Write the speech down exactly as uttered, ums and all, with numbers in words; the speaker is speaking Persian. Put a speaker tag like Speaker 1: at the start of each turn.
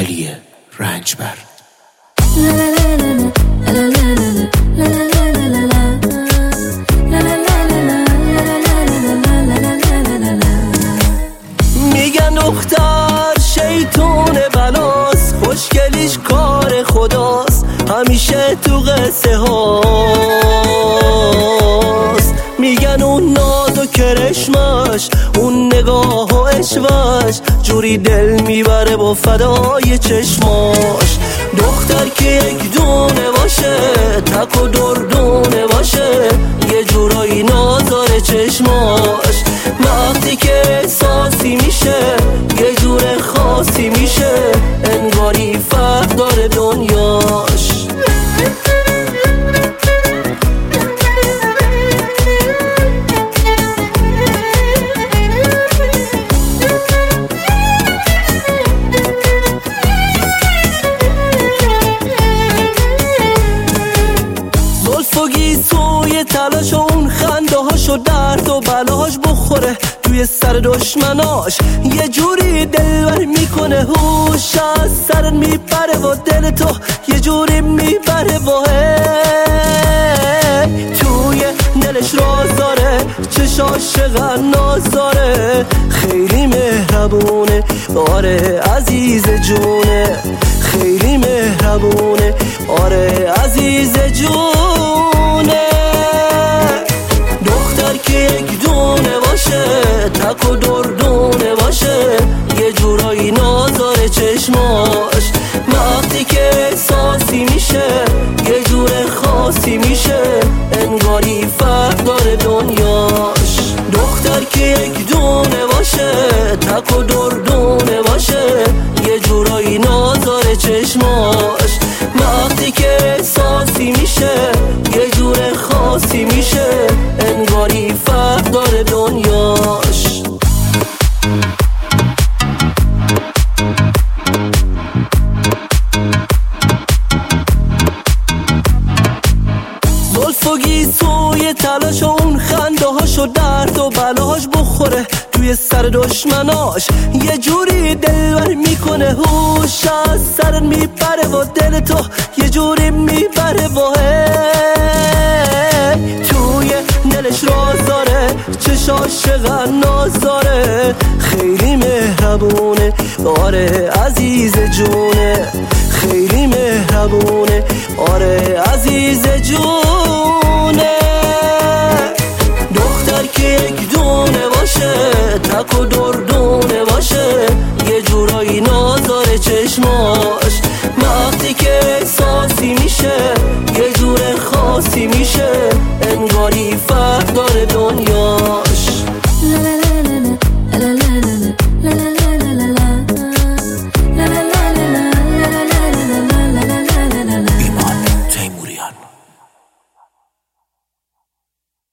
Speaker 1: امیلی رنجبر.
Speaker 2: میگن دختر شیطون بلاست، خوشگلیش کار خداست، همیشه تو قصه هاست. میگن اون ناز و کرشمش، اون نگاه و عشقش، جوری دل میبره با فدای چشماش. دختر که یک دونه باشه، تک و دردونه باشه، یه جورایی نازاره چشماش. وقتی که احساسی میشه، یه جور خاصی میشه، انگاری فرق داره دنیاش. سوی تلاش و اون خنده هاش و درد و بلاش بخوره توی سر دشمناش، یه جوری دلبر میکنه، هوش از سر میپره و دل تو یه جوری میبره و توی دلش راز داره، چشاش چقدر ناز داره، خیلی مهربونه، آره عزیز جونه، خیلی مهربونه، آره عزیز جونه. دختر که یک دونه باشه، تک و دردونه باشه، یه جورایی نازاره چشماش. وقتی که احساسی میشه، یه جور خاصی میشه، انگاری فرق داره دنیاش. دختر که یک دونه باشه، تک و دردونه باشه، یه جورایی نازاره چشماش. وقتی که احساسی میشه، یه جور خاصی میشه، انگاری فرق داره دنیاش. زلف و گیسوی تلاش و اون خنده هاش و درد و بلاش بخوره توی سر دشمناش، یه جوری دلبر میکنه، هوش از سر میپره و دل تو یه جوری میبره و توی دلش راز داره، چشاش چقدر ناز داره، خیلی مهربونه، آره عزیز جونه، خیلی مهربونه، آره عزیز جونه. دختر که یک دونه باشه، تک و دردونه باشه، یه جورایی نازاره چشماش. وقتی که احساسی میشه، یه جور خاصی میشه، انگاری فرق داره دنیا.